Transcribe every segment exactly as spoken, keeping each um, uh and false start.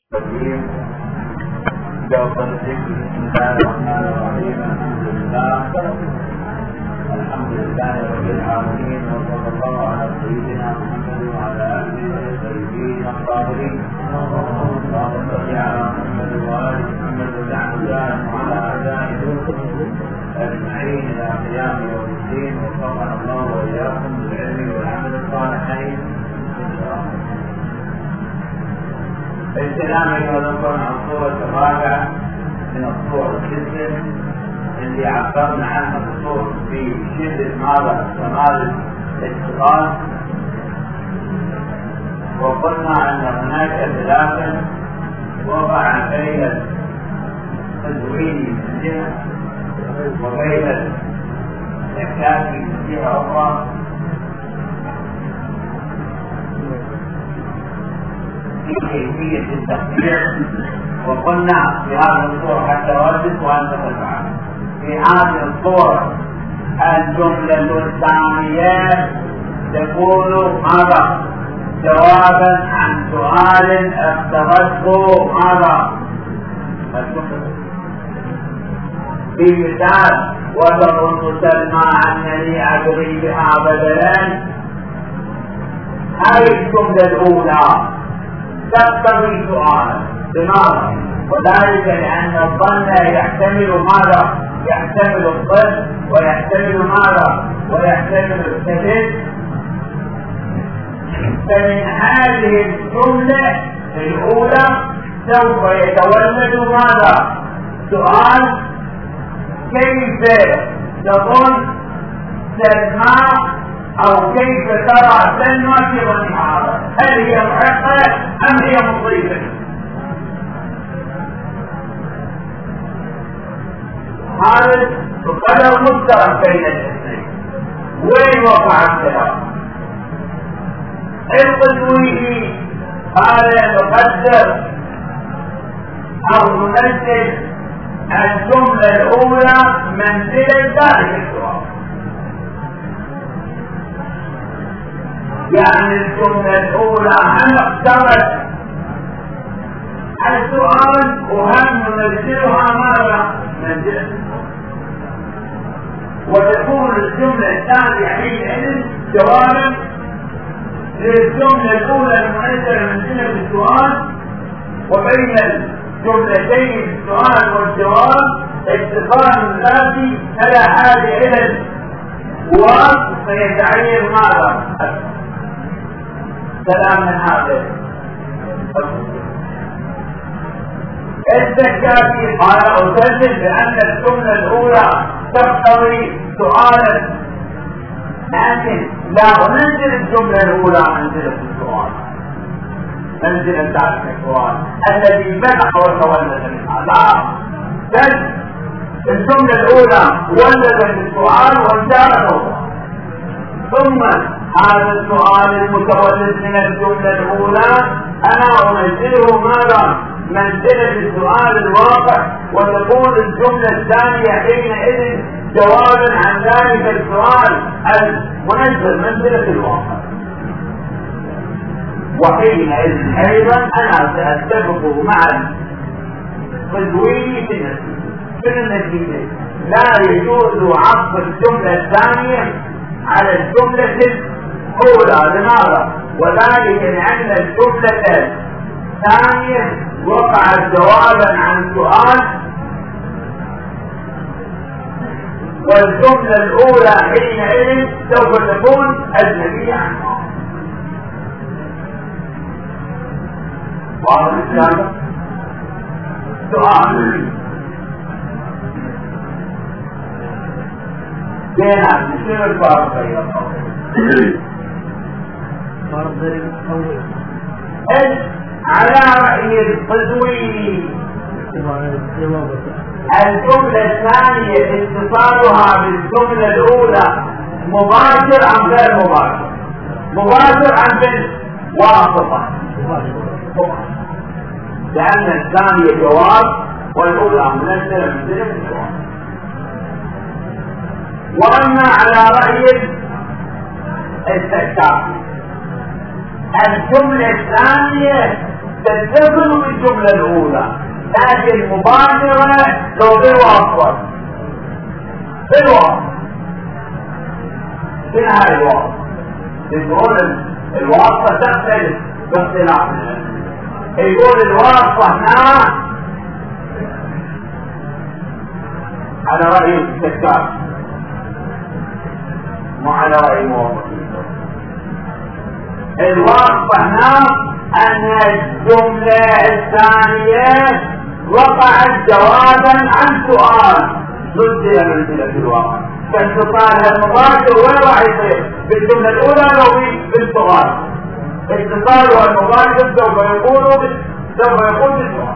الرجيم. جواب الذكر. بسم الله الرحمن الرحيم. الحمد لله الحمد لله رب العالمين، وصلى الله على سيدنا محمد وعلى اله الطيبين الطاهرين. اللهم صل على محمد وآل محمد وجعل وعلى اعدائه اجمعين الى قيام يوم الدين، ووفقنا الله واياكم بالعلم والعمل الصالحين. الكلام يتذكر عن الصورة الرابعة من الصور الستة اللي عبرنا عنها بصور في شدة ماذا كمال الاتصال، وقلنا أن هناك ثلاثة وضع بين التدوين من جهة وبين الإحكام من جهة أخرى، في كيفية التقدير. وقلنا في هذه الصورة حتى أردت وأنت تفعل في هذه الصورة الجملة الثانية تكون ماذا؟ جوابا عن سؤال اختبرته ماذا؟ في مثال وتظن سلمى أنني أدري بها بدلا، هذه الجملة الأولى تقتضي سؤالا. لماذا؟ وذلك لأن الظن يحتمل ماذا؟ يحتمل الظن ويحتمل ماذا؟ ويحتمل الكذب. فمن هذه الجملة الأولى سوف يتولد ماذا؟ سؤال: كيف تظن سلمى أو كيف ترى سلمى في ظنها هذا؟ هل هي محقة أم هي مصيبة؟ هذا القدر مشترك بين الاثنين. وين وقع الخلاف؟ القدوي هذا يقدر أو ينزل الجملة الأولى منزلة ذلك السؤال، يعني الجملة الأولى هل اقترت السؤال وهم ننزلها ماذا؟ منزلة، وتكون الجملة الثانية حينئذ جوابا للجملة الأولى المنزلة منزلة السؤال. وبين الجملتين السؤال والجواب اتصال ذاتي فلا حاجة إلى الجواب، فيتعين ماذا؟ كلام من هذا الزكاة قال أسلم بأن الجملة الأولى تقتضي سؤالا، لكن لا ننزل الجملة الأولى منزلة السؤال، منزلة ذلك السؤال الذي بدأ وتولد منها. لا، بل الجملة الأولى ولدت السؤال وانتهت، ثم هذا السؤال المتولد من الجملة الأولى أنا أنزله ماذا؟ منزلة السؤال الواقع، وتكون الجملة الثانية حينئذ جوابا عن ذلك السؤال المنزل منزلة الواقع. وحينئذ أيضا أنا سأتفق مع القدوي في النتيجة لا يجوز عطف الجملة الثانية على الجملة الأولى. لماذا؟ وذلك لأن الجملة الثانية وقعت جوابا عن سؤال، والجملة الأولى حينئذ سوف تكون أجنبية عنها. واضح الكلام؟ سؤال بينات شنو الفرق بين القولين؟ فرق بين القولين على رأي القدوي الجملة الثانية اتصالها بالجملة الأولى مباشر أم غير مباشر؟ مباشر أم بالواسطة؟ لأن الثانية جواب والأولى منزلة منزلة الجواب. وأما على رأي الزكاة الجملة الثانية تتصل بالجملة الأولى، لكن مباشرة لو بالواسطة بالواسطة شنو هاي الواسطة؟ يقول الواسطة تختلف باختلاف يقول الواسطة هنا على رأي الكتاب مو على رأي موظفين. الواسطة هنا أن الجملة الثانية وقعت جوابا عن سؤال نزل منزلة الواقع، كالسؤال المباشر وين راح يصير؟ بالجملة الأولى لو بالسؤال، الاتصال والمباشر سوف يكون سوف يكون بالسؤال.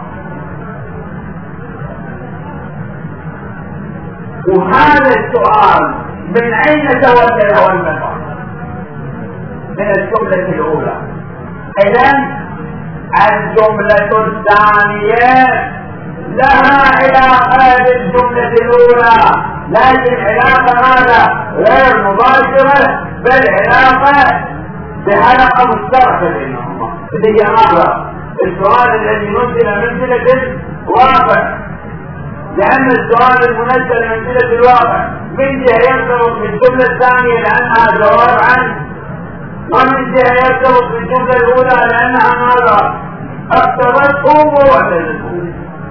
وهذا السؤال من أين تولد أول مكان؟ من الجملة الأولى. إذن الجملة الثانية لها علاقة بالجملة الأولى، لكن علاقة هذا غير مباشرة، بل علاقة بحلقة مشتركة بينهما. هي ماذا؟ السؤال الذي نزل منزلة الواقع، لأن السؤال المنزل منزلة الواقع من جهة يرتبط بالجملة الثانية لأنها جواب عنه، ومن جهة يرتبط بالجملة الأولى لأنها ماذا؟ اقتضته ووعدته.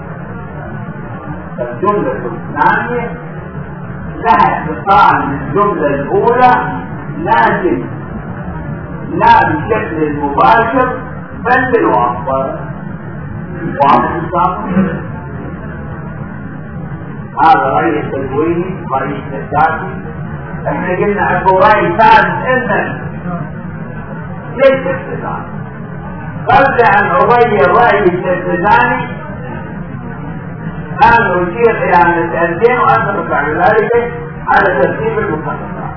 الجملة الثانية لها اتصال بالجملة الأولى، لكن لا بشكل مباشر بل بالواسطة. هذا رأي التدويني، رأي التشافي. احنا قلنا اكو رأي ثالث انه ليس اتصال، قبل ان ابين الرأي التشافي أن أشير إلى مسألتين وأتفق بعد ذلك على ترتيب المخططات.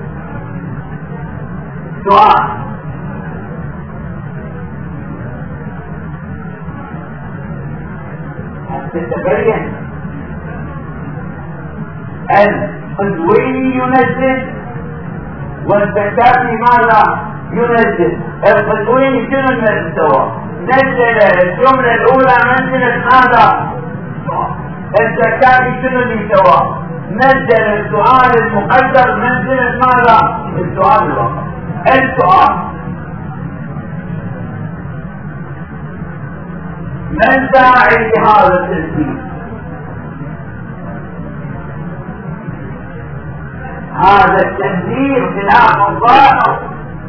سؤال: حتى تبين القدوي ينزل والتشافي ماذا ينزل؟ القدوي شنو المستوى؟ نزل الجملة الأولى منزلة ماذا؟ التشافي شنو اللي سواه؟ نزل السؤال المقدر منزلة ماذا؟ السؤال الواقع. السؤال: من داعي لهذا التنزيل؟ هذا التنزيل خلاف الظاهر،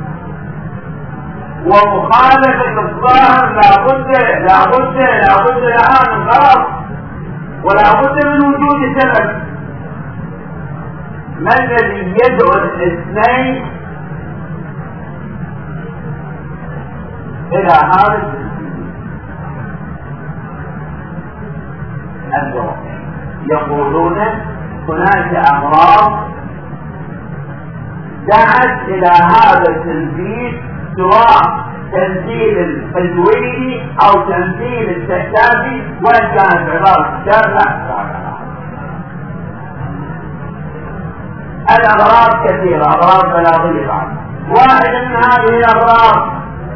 ومخالفة الظاهر لابد لابد لابد لها من غلط، ولا بد من وجود سبب. ما الذي يدعو الاثنين الى هذا الجواب؟ يقولون هناك امراض دعت الى هذا التنزيل، سواء تنزيل القدويني او تنزيل التشافي، وان كانت عبارة الشافع. الأغراض كثيرة، أغراض بلاغية بعد. واحد من هذه الأغراض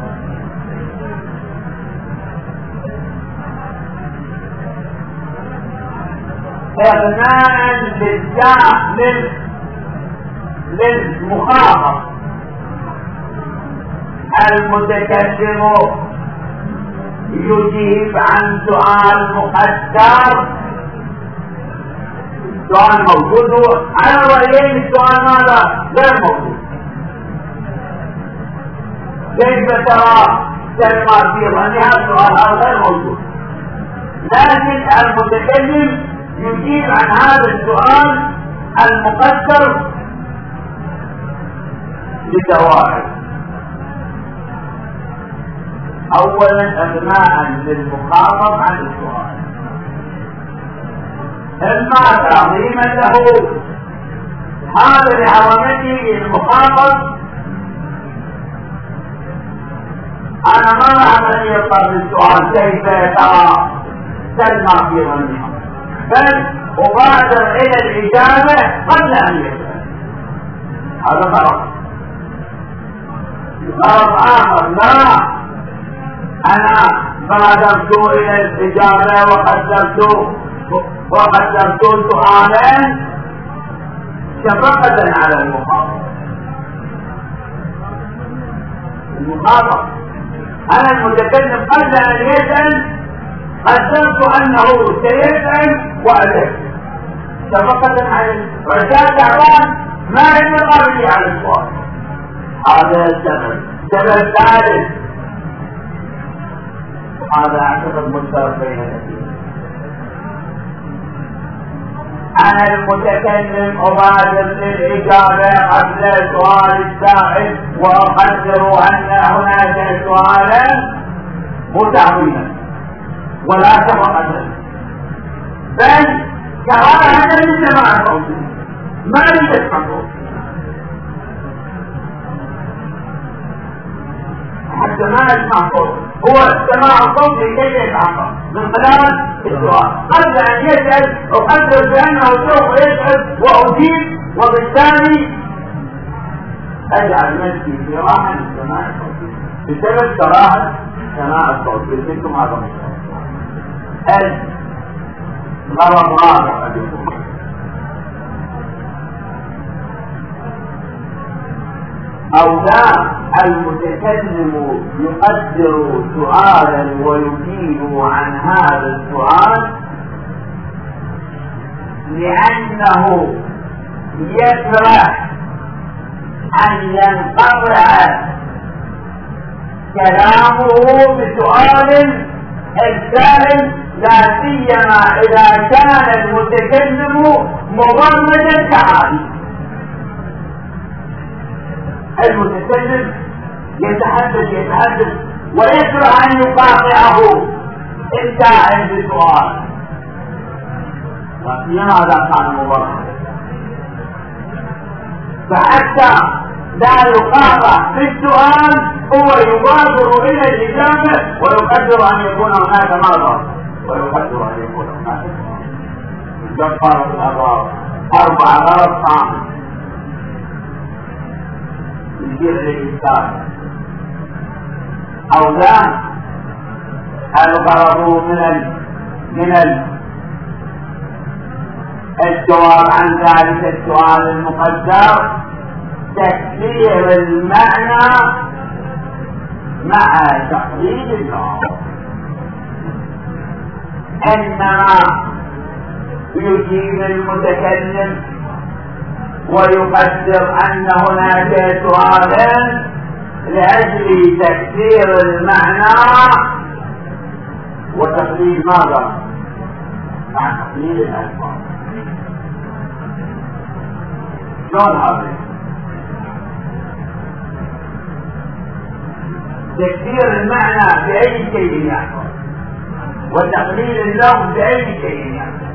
إغناء للجاهل للمخاطب المتكلم يجيب عن سؤال مقدر، سؤال موجود على رأيين، السؤال ماذا؟ غير موجود. كيف ترى كلمة في ظنها السؤال هذا غير موجود، لكن المتكلم يجيب عن هذا السؤال المقدر بدوائر. اولا اغناء للمخاطب عن السؤال، اما تعظيما له، هذا لعظمته للمخاطب. انا ما راح ان يبقى بالسؤال كيف ترى سلمى في ظنها، بل ابادر الى الاجابه قبل ان يسال. هذا غلط. غلط اخر: لا، انا بادرت الى الاجابه وقدرت وقدرت سؤالا شفقه على المخاطب. المخاطب انا المتكلم قبل ان يسال قدرت انه سيسال واجبت شفقه عليه، وكان تعبان ما ينبغي لي على السؤال. هذا السبب. سبب ثالث، هذا اعتقد مشترك بين الاثنين. انا المتكلم ابادر للاجابه قبل سؤال السائل واقدر ان هناك سؤالا متعويلا ولا شفقه، بل كراهه للسماع صوتي ما يسمع صوتي حتى ما يسمع صوتي، هو سماع الصوت لكي يتعقل من خلال السؤال قبل ان يسال، اقدر بانه سوف يسال واجيب، وبالتالي اجعل نفسي في راحه لسماع الصوت بسبب كراهه سماع الصوت. بسيتم هذا مشكلة. الغرض رابع قد يكون او لا المتكلم يقدر سؤالا ويجيب عن هذا السؤال لانه يكره ان ينقطع كلامه بسؤال السائل، لا سيما اذا كان المتكلم مضمدا كعادي. المتكلم يتحدث يتحدث ويكره ان يقاطعه السائل بسؤال، ولهذا كان مضمدا، فحتى لا يقاطع في السؤال هو يبادر الى الاجابه ويقدر ان يكون هناك مرض ويقدر ان يكون هناك جبار الابواب اربع غرض صامت يجير للإنسان او لا. الغرض من ال من ال الجواب عن ذلك السؤال المقدر تكسير المعنى مع تقليد النوع، انما يجيب المتكلم ويقدر ان هناك سؤالا لاجل تكسير المعنى وتقليد ماذا؟ مع تقليد الالفاظ. شلون هذا؟ تكسير المعنى بأي شيء يحصل وتقليل اللفظ بأي شيء يحصل.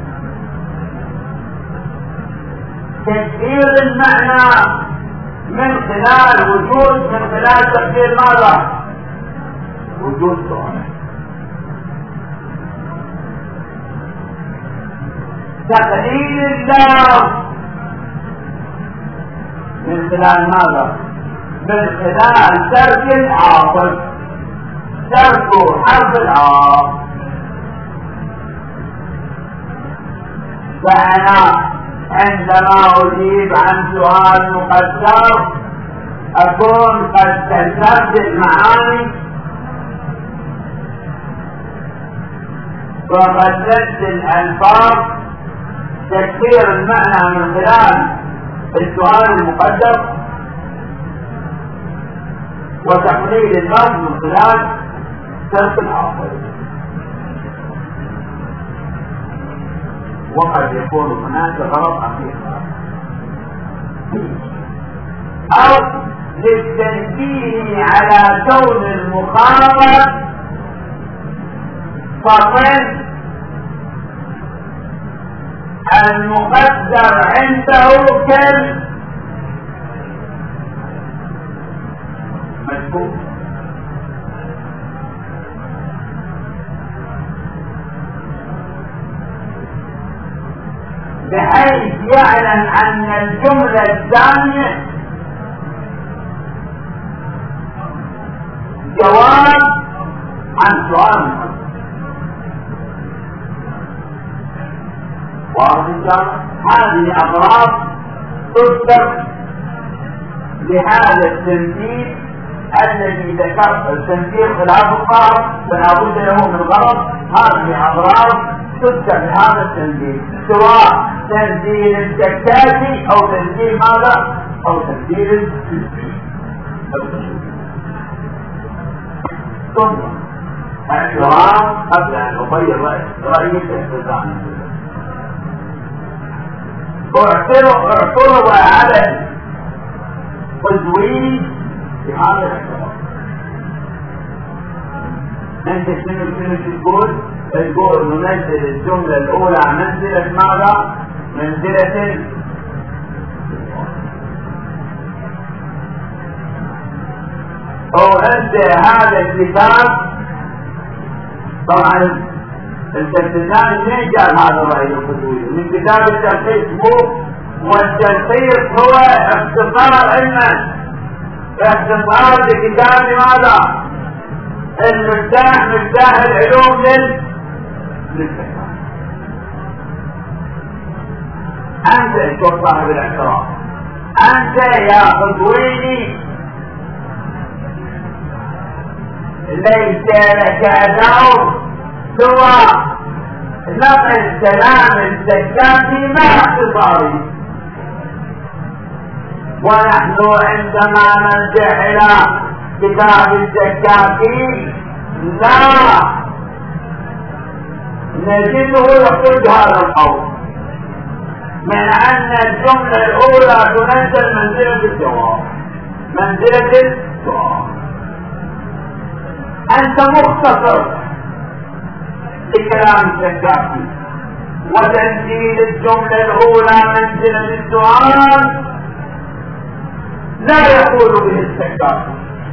تكسير المعنى من خلال وجود من خلال تقدير ماذا؟ وجود سؤال. تقليل اللفظ من خلال ماذا؟ من خلال ترك العاطف، ترك حرف العاطف. فأنا عندما أجيب عن سؤال مقدر أكون قد كسرت المعاني وقدرت الألفاظ. تكسير المعنى من خلال السؤال المقدر وتقليل اللفظ من خلال ترك العاطف. وقد يكون هناك غرض حقيقي او للتنبيه على كون المخاطب فقد المقدر عنده كالمشكوك، بحيث يعلم ان الجملة الثانية جواب عن سؤال واضح؟ هذه أغراض تذكر لهذا التنفيذ الذي ذكرت. التنفيذ خلاف الطاعة فلا بد له من غرض. هذه أغراض تذكر لهذا التنفيذ، سواء تنزيل الزكاة أو تنزيل ماذا؟ أو تنزيل التنفيذ. ثم احترام قبل أن أغير رأيي في احترام اعترض على التزويد بهذا الاحترام. انت شنو شنو تقول؟ تقول ننزل الجملة الأولى منزلة ماذا؟ منزلة أو أنت هذا الكتاب. طبعا التلفزيون منين جاء هذا الرأي الخطوي؟ من كتاب التلخيص مو، والتلخيص هو اختصار علما، اختصار لكتاب ماذا؟ المفتاح، مفتاح العلوم لل للفقه. أنت أنت صاحب الاعتراف، أنت يا خطويني ليس لك دور سوى نقل كلام الزكاة مع اختصاره. ونحن عندما نرجع إلى كتاب الزكاة لا نجده يقول هذا القول، من أن الجملة الأولى تنزل منزلة الجواب، منزلة الجواب. أنت مختصر لكلام الزكاة، وتنزيل الجملة الأولى منزلة السؤال لا يقول به الزكاة.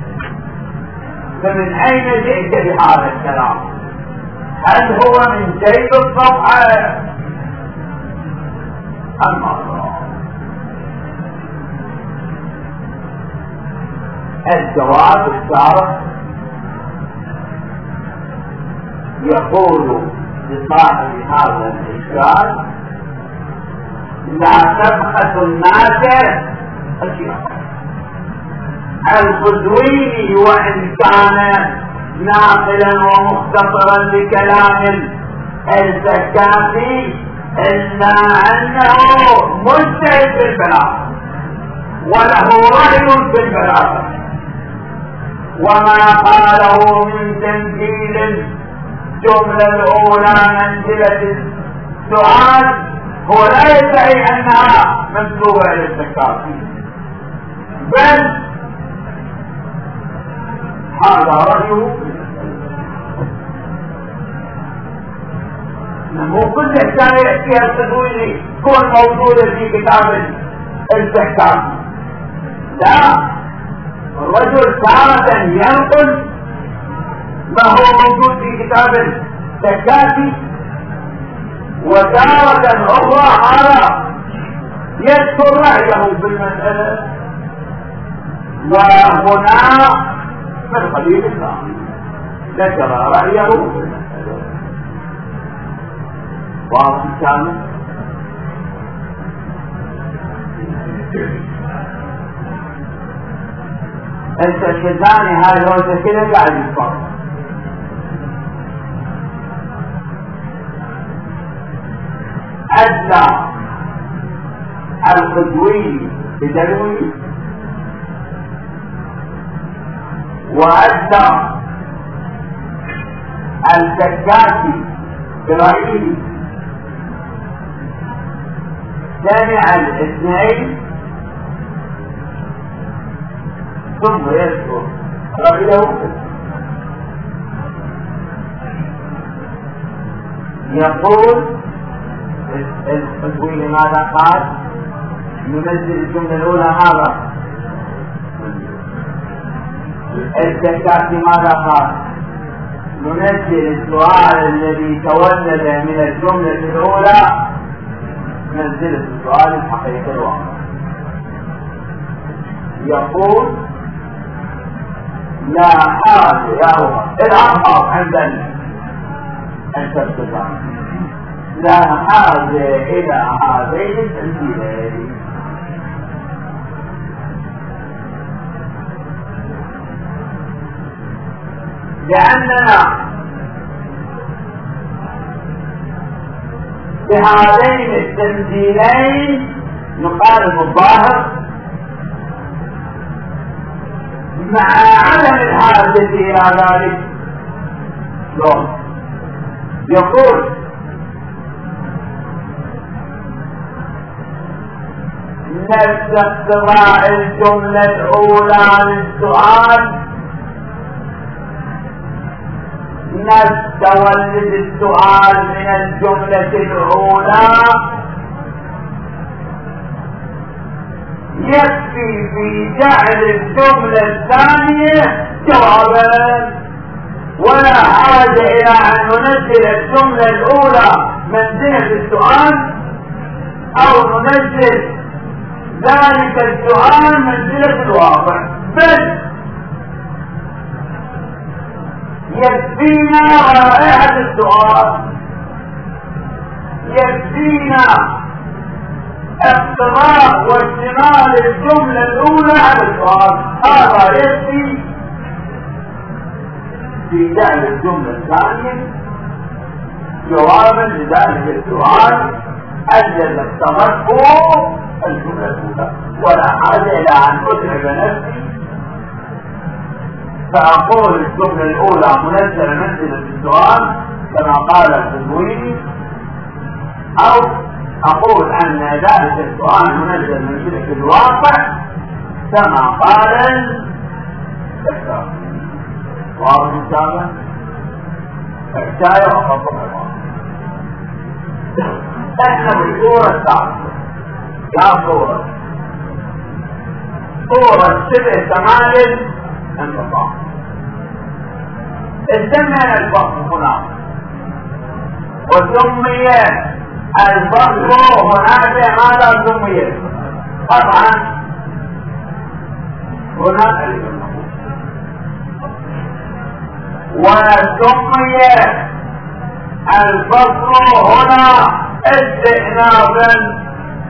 فمن أين جئت بهذا الكلام؟ هل هو من جيب الصفحة أم الله؟ الجواب الشارع يقول لصاحب هذا الإشكال لا تبخس الناس أشياء. القزويني وإن كان ناقلا ومختصرا لكلام الزكاة إلا أنه مجتهد في البلاغة وله رأي في البلاغة، وما قاله من تنزيل الجملة الأولى منزلة السؤال هو لا يدعي أنها منسوبة إلى الزكاة، بل هذا رأيه. مو كل كان يحكيها التدويني كون موجودة في كتاب الزكاة، لا، الرجل تارة ينقل ما هو موجود في كتاب الزكاة، وتارة أخرى هذا يذكر رأيه بالمسألة، وهنا من قبيل الله ذكر رأيه بالمسألة. واضح كامل؟ الشيطاني هذا هو كده قاعد يصفر. أدى القدوي بدلوي وأدى الزكاتي برأيه، سمع الاثنين ثم يذكر رأيه. يقول القدوي ماذا قال؟ ننزل الجملة الأولى هذا. الزكاة ماذا قال؟ ننزل السؤال الذي تولد من الجملة الأولى منزلة السؤال الحقيقي الواقع. يقول لا حاجة يا هو الأرباب عندنا أن تبتدأ، لا حاجة إلى هذين التنزيلين. لأننا بهذين التنزيلين نقارب الظاهر مع عدم الحاجة إلى ذلك. شلون؟ يقول نفس اقتضاء الجملة الأولى للسؤال نفس تولد السؤال من الجملة الأولى يكفي في جعل الجملة الثانية جوابا، ولا حاجة إلى أن ننزل الجملة الأولى منزلة السؤال أو ننزل ذلك السؤال منزلة الواقع، بل يكفينا رائحة السؤال، يكفينا اقتضاء واشتمال الجملة الأولى على السؤال، هذا يكفي في جعل الجملة الثانية جوابا لذلك السؤال الذي اقتضته الجملة الأولى، ولا حاجة إلى أن أتعب نفسي فأقول الجملة الأولى منزلة منزلة السؤال كما قال التدويني، أو أقول أن ذلك السؤال منزل منزلة الواقع كما قال الكتاب. واضح الكتابة؟ الحكاية وخطط الواقع. احنا بالصورة الثالثة يا صورة صورة شبه كمال انقطاع. سمي الفصل هنا وسمي الفصل هناك ماذا سمي؟ طبعا هناك وسمي الفصل هنا استئنافا،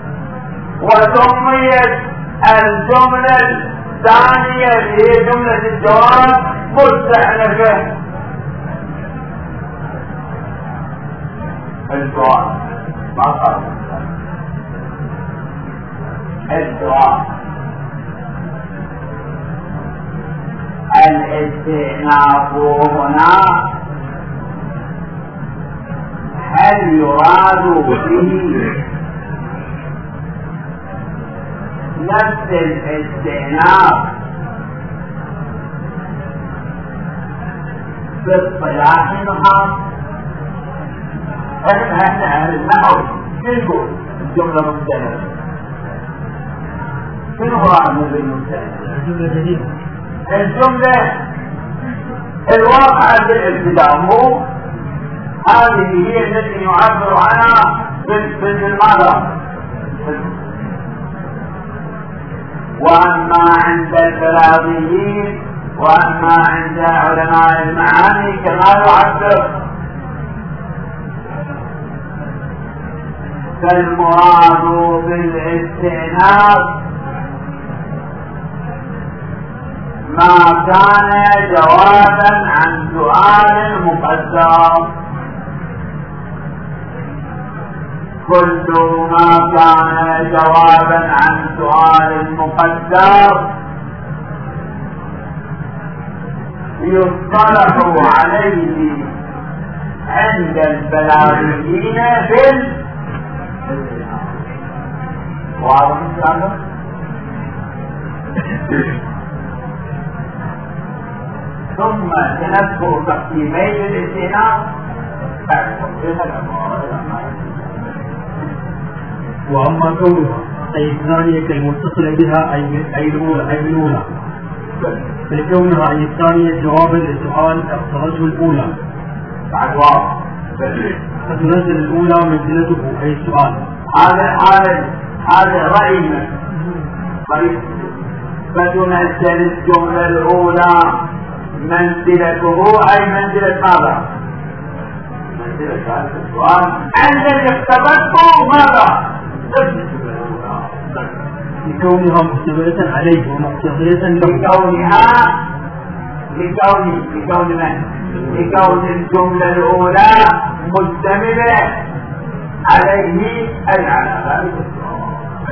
وسميت الجملة الثانية هي جملة الجواب مستأنفة. الجواب ما قال الجواب الاستئناف هنا هل يراد به نفس الاستئناف باصطلاح النحو؟ احنا احنا اهل النحو شنو الجمله مستأنفه؟ شنو هو المستأنف؟ الجمله جديده، الجمله الواقعه بالابتداء، مو هذه هي التي يعبر عنها بالماذا؟ واما عند البلاغيين واما عند علماء المعاني كما يعبر، فالمراد بالاستئناف ما كان جوابا عن سؤال مقدر، كل ما كان جوابا عن سؤال مقدر يصطلح عليه عند البلاغيين بال واضح الكلام؟ ثم سنذكر تقسيمين الاستئناف. واما كونها اي الثانيه كالمتصله بها اي اي الاولى اي الاولى فكونها اي الثانيه جوابا للسؤال اقتضته الاولى بعد واضح فتنزل الاولى منزلته اي السؤال. هذا هذا هذا راينا طريق، فتنزل الجمله الاولى منزلته اي منزله ماذا؟ يصير هذا السؤال الذي اختبرته ماذا؟ لكونها مختبرة عليه ومقتضية له. لكونها لكون لكون من؟ لكون الجملة الأولى مشتملة عليه أي على ذلك السؤال.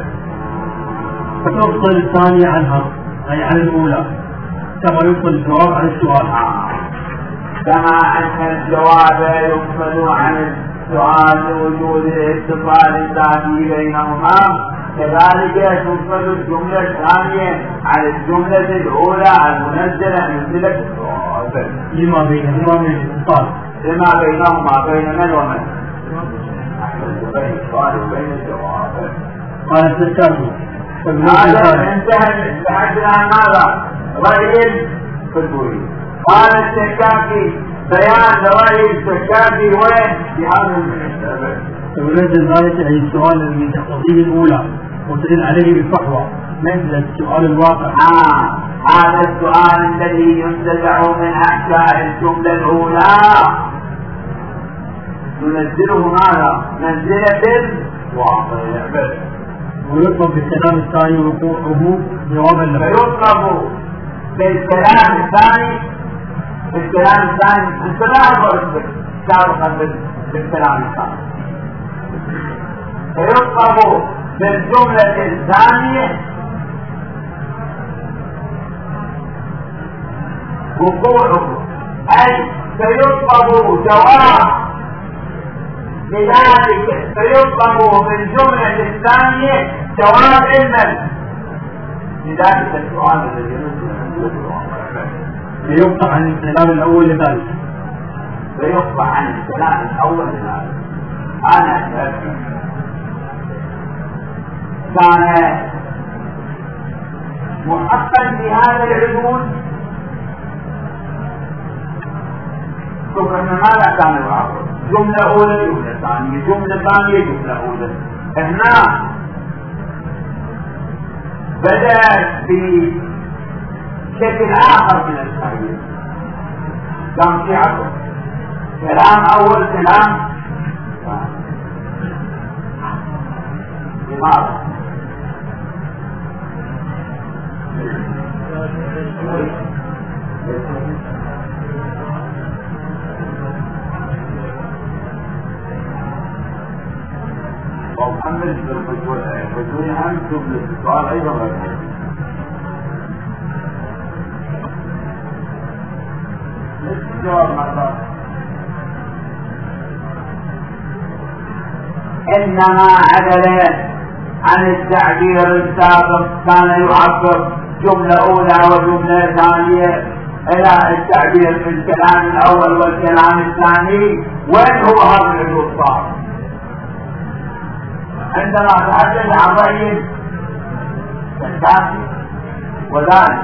فتفصل الثانية عنها أي عن الأولى كما يفصل الجواب عن السؤال. كما أن الجواب يفصل عن السؤال لوجود الاتصال الذاتي بينهما كذلك تفصل الجملة الثانية عن الجملة الأولى المنزلة منزلة السؤال لما بينهما من الاتصال لما بينهما بين من ومن بين السؤال وبين الجواب. قال الزكاة هذا انتهى انتهى عن ماذا؟ رأي الفضولي. قال الزكاة بيان رأي الزكاة وين؟ بهذا المناسبة. ونزل ذلك أي السؤال الذي تقتضيه الأولى وتدل عليه بالفحوى مثل السؤال الواقع. آه. هذا السؤال الذي ينتزع من أحكام الجملة الأولى ننزله ماذا؟ منزلة الواقع. ويطلب بالكلام الثاني وقوعه جوابا له. فيطلب بالكلام الثاني بالكلام الثاني انت لا أقول سابقا بالكلام الثاني فيطلب بالجملة الثانية وقوعه أي سيطلب جواب لذلك سيطلب بالجملة الثانية جواب علما لذلك السؤال الذي ينزل فيقطع عن الكلام الأول لذلك فيقطع عن الكلام الأول لذلك. أنا كان محقا في هذا العدول شوف ان ماذا كان الواقع؟ جملة أولى جملة ثانية جملة ثانية جملة أولى. هنا بدأ بشكل آخر من التغيير كان في عدل كلام أول كلام لماذا؟ ومحمد بدون أن تبلغ السؤال أيضا غير الجواب ماذا؟ إنما عدل عن التعبير السابق كان يعبر جملة أولى وجملة ثانية إلى التعبير في الكلام الأول والكلام الثاني. وين هو هذا العدول صار؟ عندما تحدث عن رأي الكافي وذلك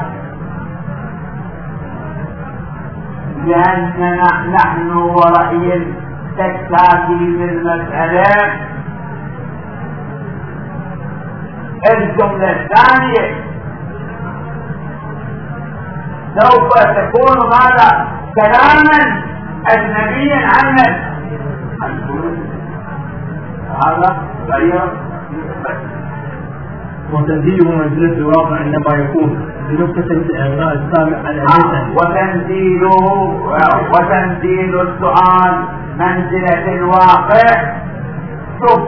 لأننا نحن ورأي الكافي في المسألة الجملة الثانية سوف تكون ماذا؟ كلاما أجنبيا عنا هذا غير وتنزيله منزلة الواقع عندما يكون بنقطة الإغراء السابق على آه. وتنزيله وتنزيل السؤال منزلة الواقع. شوف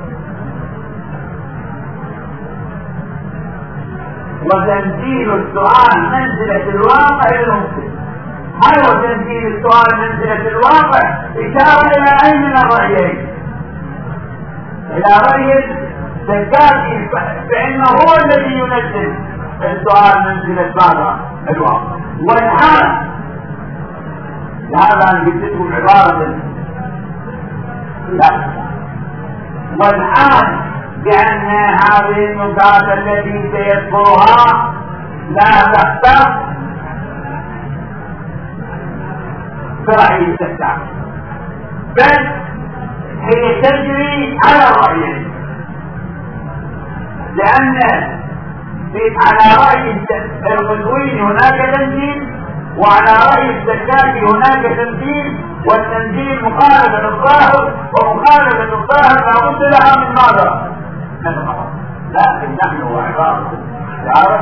وتنزيل السؤال منزلة الواقع الممكن. هل هو تنزيل السؤال منزلة الواقع إشارة إلى أي من الرأيين؟ إلى رأي الزكاة فإنه هو الذي ينزل السؤال منزلة ماذا؟ الواقع. والآن لهذا نجد لكم عبارة لا والآن بأن هذه النقاط التي سيذكرها لا تختص برأي الزكاة بل هي تجري على الرأيين. لأن على رأي الغزوين هناك تمثيل وعلى رأي الزكاة هناك تمثيل والتنزيل مخالفة للظاهر، ومخالفة للظاهر لابد لها من ماذا؟ من الغرض. لكن نحن وعبارة تعرف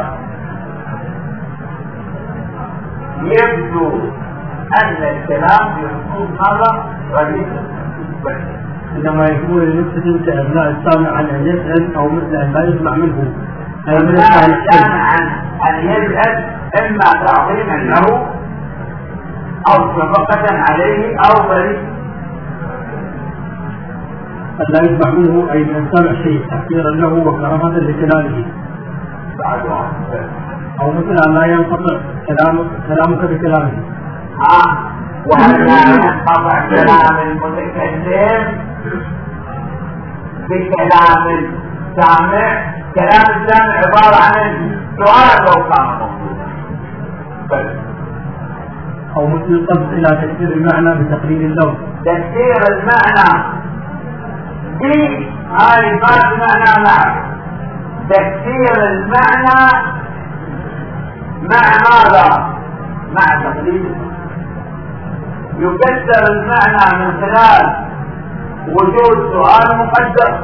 يبدو أن الكلام في خصوص هذا رئيس عندما يكون المسلم كأبناء السامع عن أن يسأل أو مثل أن لا يسمع منه السامع عن أن يسأل إما تعظيما له أو شفقة عليه أو بريء أن لا يسمع منه أي من سمع شيء تحقيرا له وكرامة لكلامه أو مثل أن لا ينقطع كلامك كلامك بكلامه. ها وأن لا ينقطع كلام المتكلم بكلام السامع. كلام السامع عبارة عن سؤال لو كان موجودا، أو مثل القصد إلى تفسير المعنى بتقليل اللفظ. تفسير المعنى دي هاي ما بمعنى معه. تفسير المعنى مع ماذا؟ مع تقليل. يفسر المعنى من خلال وجود سؤال مقدر،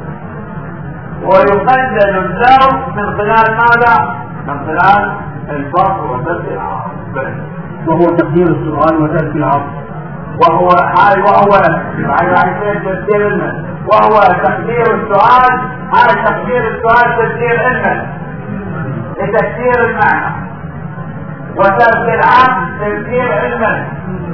ويقلل اللفظ من خلال ماذا؟ من خلال الفرق وترك العرض، وهو تقدير السؤال وترك العرض. وهو هاي وهو تفسير المعنى، وهو تقدير السؤال. هذا تقدير السؤال تفسير علما لتفسير المعنى، وترك العرض تفسير علما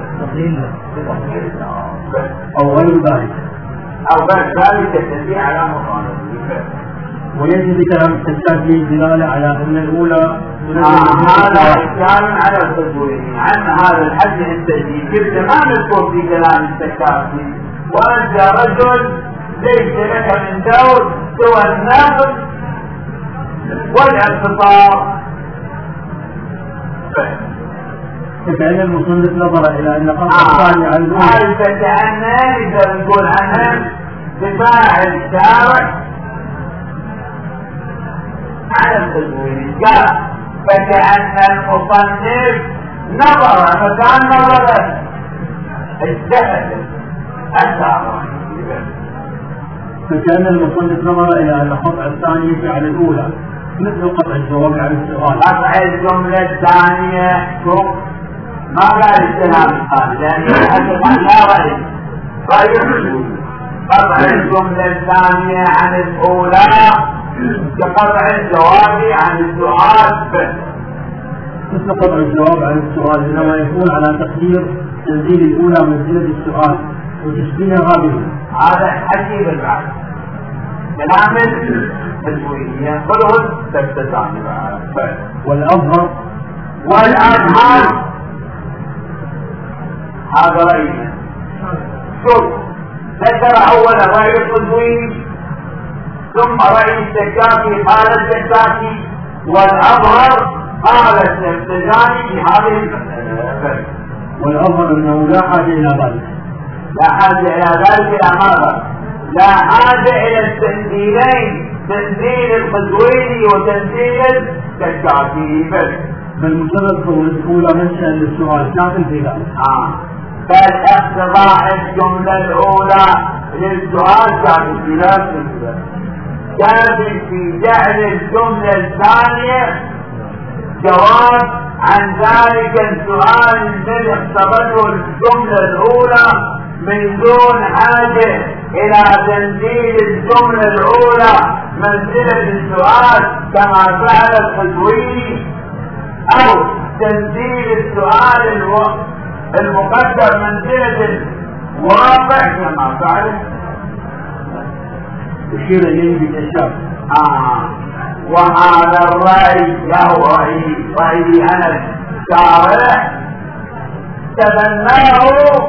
أو غير ذلك أو غير ذلك التفسير على مخالفة. ويجب كلام التشافي دلالة على أن الأولى هذا إشكال على التدوين. عن هذا الحد التجديد كنت ما نذكر في كلام التشافي، وأنت رجل ليس لك من دور سوى النقد والاعتصام. فكأن المصنف نظر إلى أن قطع الثاني عن الأولى. هذا فكأننا إذا نقول عنه دفاع الشارع على التدوين. قال فكأن المصنف نظر مكان نظر اجتهد أثار. فكأن المصنف نظر إلى أن قطع الثانية على الأولى مثل قطع الجواب عن السؤال. قطع الجملة الثانية شوف ما قال الكلام الثاني لأنه يحدث عن لا رأي رأي. قطع الجملة الثانية عن الأولى كقطع الجواب عن السؤال. مثل قطع الجواب عن السؤال إنما يكون على تقدير تنزيل الأولى منزلة السؤال وتشبيهها به. هذا حكي بالبعض كلام التدوينية كلهم تبتسام. والأظهر والأظهر هذا رأينا. شوف ذكر أولا رأي التدوين ثم رأي التكافي قال التكافي، والأظهر قال التبتسامي في هذه المسألة. والأظهر أنه لا حاجة إلى ذلك. لا حاجة إلى ذلك إلى ماذا؟ لا حاجة إلى التنزيلين، تنزيل القزويني وتنزيل التكافي. بل مجرد قول الأولى منشأ للسؤال كافٍ في ذلك. آه. بل اقتضاء الجملة الأولى للسؤال كافٍ في ذلك، كافٍ في جعل الجملة الثانية جواب عن ذلك السؤال الذي اقتضته الجملة الأولى من دون حاجة إلى تنزيل الجملة الأولى منزلة السؤال كما فعل القزويني، أو تنزيل السؤال المقدر منزلة الواقع كما فعل. يشير إليه بالإشارة. آه. وهذا الرأي له رأيي رأيي أنا الشارع تبناه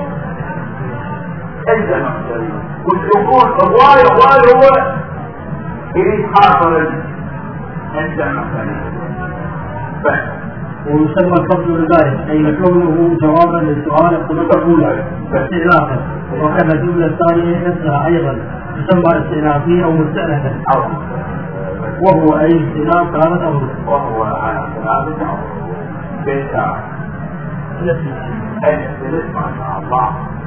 إلزم الشريف والدخول الرواية الرواية هو يريد خاطر إلزم الشريف. ويسمى الفضل لذلك أي كونه جوابا للسؤال الطريقة الأولى استئنافا، وكذا الجملة الثانية نفسها أيضا تسمى استئنافية أو مستأنفة، وهو أي استئناف كانت أمره، وهو على ثلاثة أمره بالتالي. التي ما شاء الله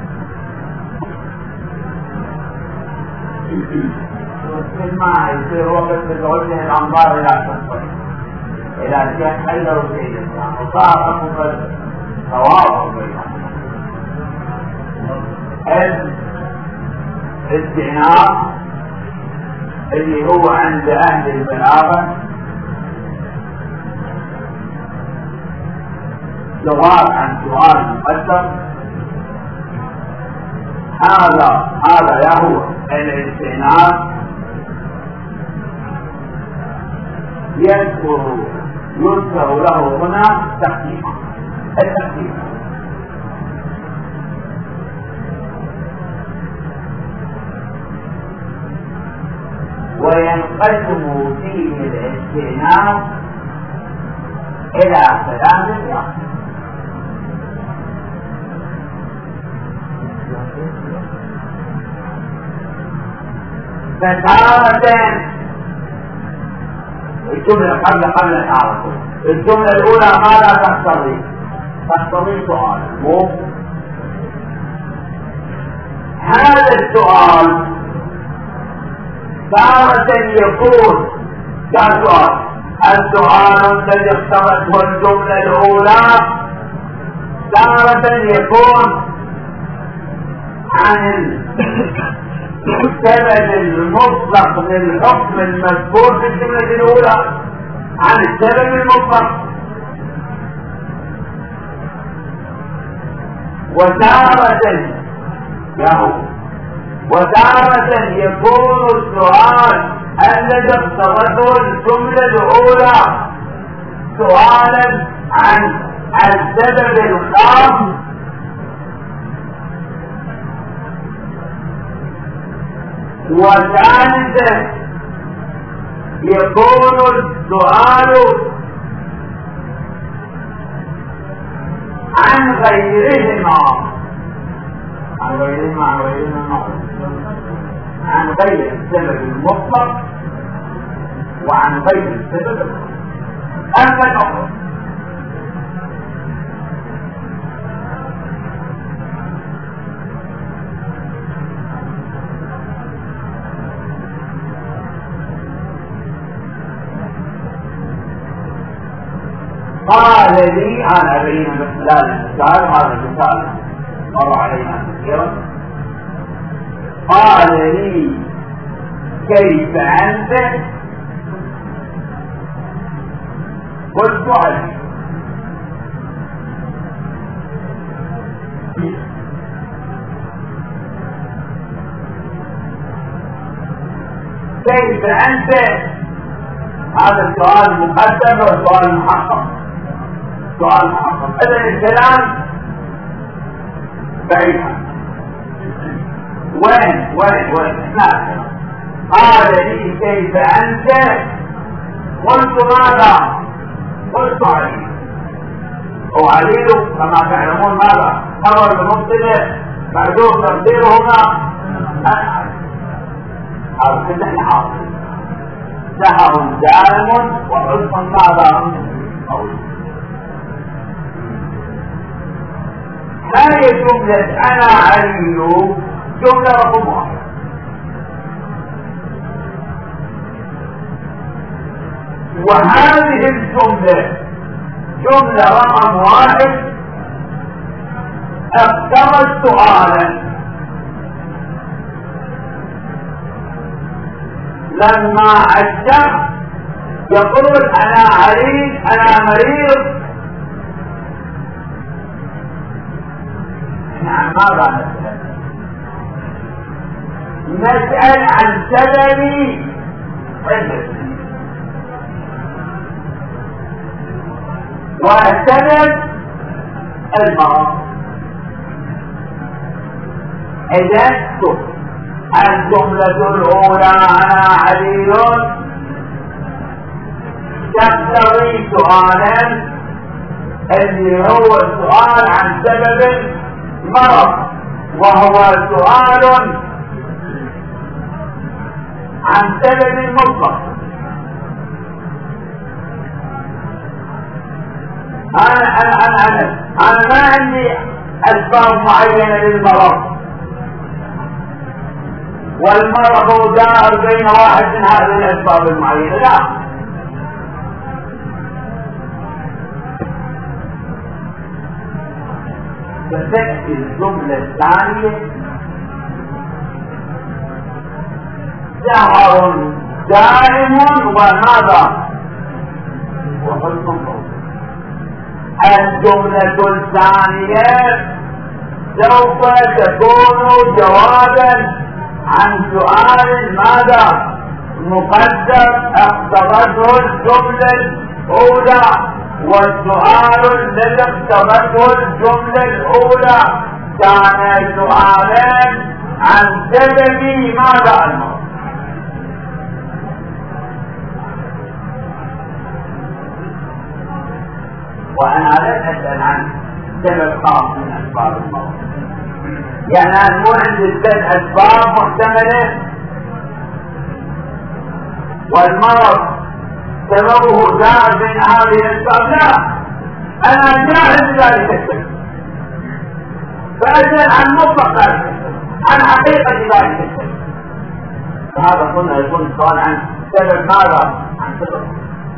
ما يصير وقت بتوجه الأنظار إلى التصوير إلى شيء حيدر في الإسلام وصار أمر تواضع بينهم. الاستئناف اللي هو عند أهل البلاغة جواب عن سؤال مقدم. هذا هذا يهو الاستئناف يذكر يذكر له هنا تقديما التقديم. وينقسم فيه الاستئناف إلى ثلاثة أقسام. فتارة الجملة قبل قبل التعارف، الجملة الأولى ماذا تقتضي؟ تقتضي سؤال مو هذا السؤال تارة يكون كسؤال. السؤال الذي اقتضته الجملة الأولى تارة يكون عن السبب المطلق للحكم المذكور في الجملة الأولى، عن السبب المطلق. وتارة له وتارة يكون السؤال الذي اقتضته الجملة الأولى سؤالا عن السبب الخاص وثالثا يكون السؤال عن غيرهما عن غيرهما عن غيرهما عن غير السبب المطلق وعن غير السبب المطلق. أما الأخر قال لي أنا أبين من خلال المثال، هذا المثال مر علينا كثيرا. قال لي كيف أنت؟ قلت علي. كيف أنت؟ هذا السؤال مقدم والسؤال محقق. سؤال محقق. إذن الكلام بعيد. وين وين وين لا. قال لي كيف أنت؟ قلت ماذا؟ قلت علي. وعلي كما تعلمون ماذا؟ خبر المبتدأ محذوف تقديرهما أنا. أو كده احنا حاضر. سهر دائم وحسن ماذا؟ قوي. هذه جملة أنا علي جملة رقم واحد. وهذه الجملة جملة رقم واحد اقتضت سؤالا. لما الشخص يقول أنا علي أنا مريض، عن ماذا نسأل؟ نسأل عن سبب علته، وسبب المرض. إذا الجملة الأولى أنا علي تقتضي سؤالا اللي هو السؤال عن سبب مرض، وهو سؤال عن سبب مطلق. أنا أنا أنا أنا أنا ما عندي أسباب معينة للمرض، والمرض دائر بين واحد من هذه الاسباب المعينة، لا. فتأتي الجملة الثانية سهر دائم وماذا وحسن صوت. الجملة الثانية سوف تكون جوابا عن سؤال ماذا مقدر اقتضته الجملة الأولى، والسؤال الذي اقتضته الجملة الأولى كان سؤالين عن سبب ماذا المرض. وأنا لا أسأل عن سبب خاص من أسباب المرض، يعني أنا مو عندي ثلاث أسباب محتملة والمرض سببه زائد من هذه الأسباب، لا. أنا جاهز ذلك السبب، فأسأل عن مطلق ذلك السبب، عن حقيقة ذلك السبب. فهذا قلنا يكون السؤال عن سبب ماذا؟ عن سبب.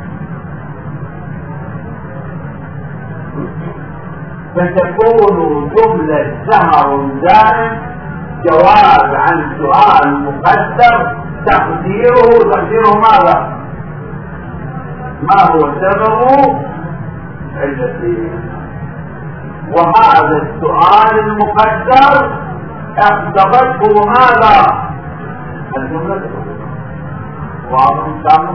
فتكون جملة سهر دائم جواب عن سؤال مقدر تقديره تقديره ماذا؟ ما هو سبب التي، وهذا السؤال المقدر اقتضته ماذا؟ الجملة واضح كامل.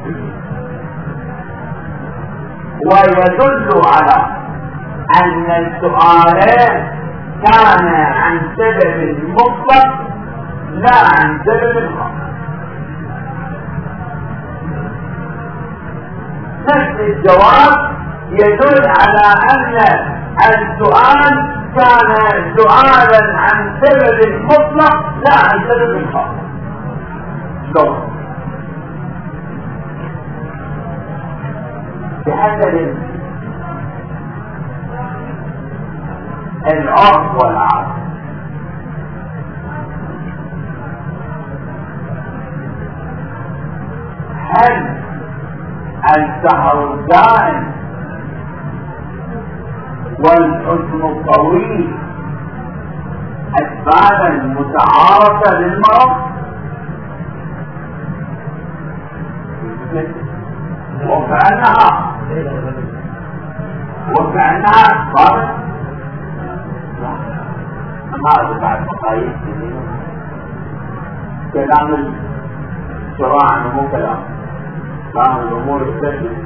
ويدل على أن السؤال كان عن سبب مطلق لا عن سبب خاص. نفس الجواب يدل على أن السؤال كان سؤالا عن سبب مطلق لا عن سبب خاص. شلون؟ بحسب العرف والعرف هل السهر الدائم والحزن الطويل أسبابا متعارفة للمرض؟ وكأنها وكأنها أسباب هذا بعد مقاييس كلام الشراع مو كلام كلام الأمور السهلة.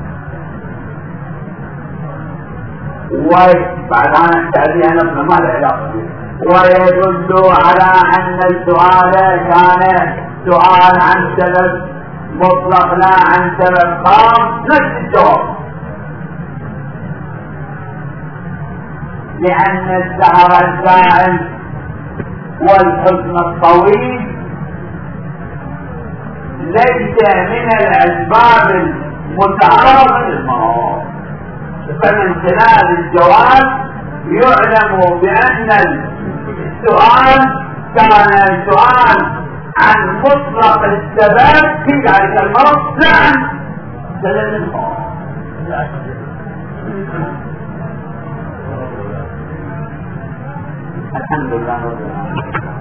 وبعد أن تأتيها نفسنا ما له علاقة به. ويدل على أن السؤال كان سؤال عن سبب مطلق لا عن سبب خاص. نفس الجواب، لأن السهر الدائم والحزن الطويل ليس من الأسباب المتعارفة للمرض. فمن خلال الجواب يعلم بأن السؤال كان سؤال عن مطلق السبب في ذلك المرض لا عن سبب الخاص. الحمد لله رب العالمين.